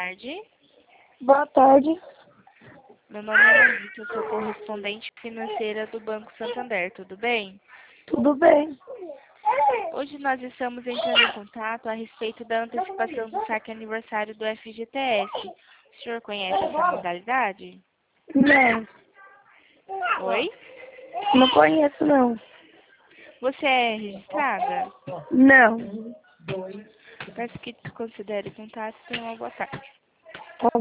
tarde. Boa tarde. Meu nome é Anitta, eu sou correspondente financeira do Banco Santander, tudo bem? Tudo bem? Hoje nós estamos entrando em contato a respeito da antecipação do saque aniversário do FGTS. O senhor conhece essa modalidade? Não. Oi? Não conheço, não. Você é registrada? Não. Peço que considere contato e tenha uma boa tarde.